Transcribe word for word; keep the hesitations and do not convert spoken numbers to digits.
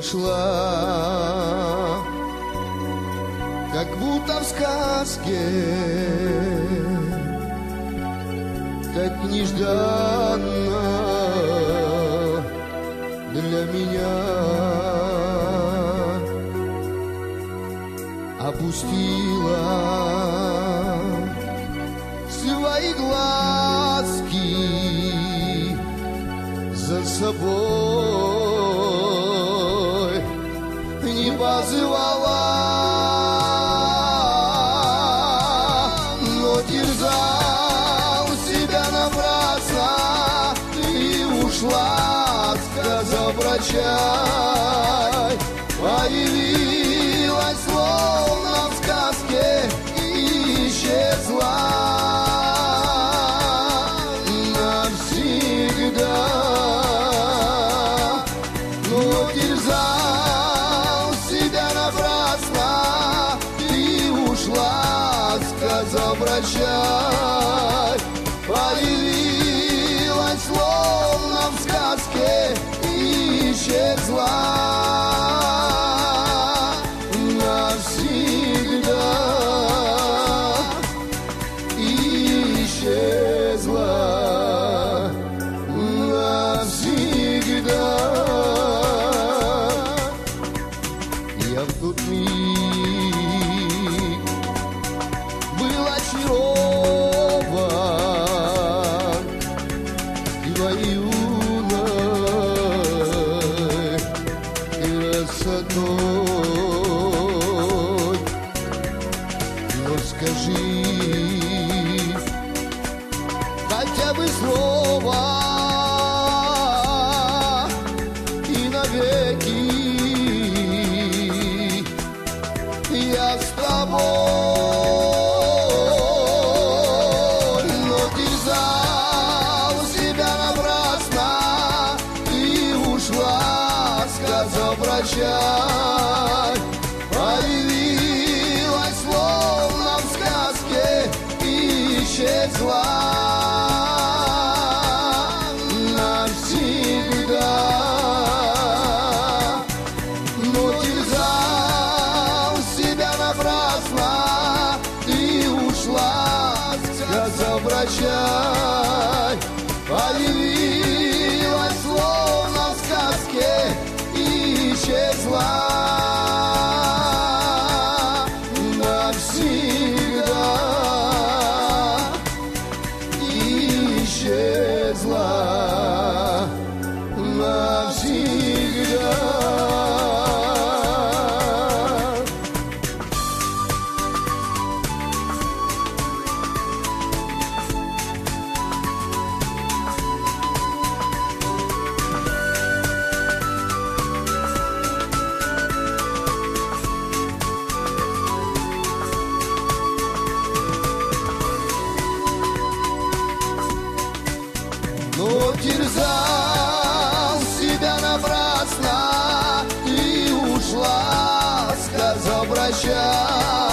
ушла, как будто в сказке, как нежданно для меня. Опустила свои глазки за собой, не позывала, но терзал себя напрасно и ушла, сказав прощай. Появилась словно в сказке и исчезла навсегда. Но терзал себя напрасно и ушла, сказав прощай. Появилась словно в сказке и исчезла навсегда, исчезла навсегда. Я в тот миг был очарован твоей юной красотой. Но скажи хотя бы слово, и навеки я с тобой. Но терзал себя напрасно и ушла, сказав прощай. Появилась словно в сказке и исчезла навсегда. Но терзал себя напрасно и ушла, сказав прощай. Появилась словно в сказке и исчезла навсегда, исчезла навсегда. Но терзал себя напрасно и ушла, сказав прощай.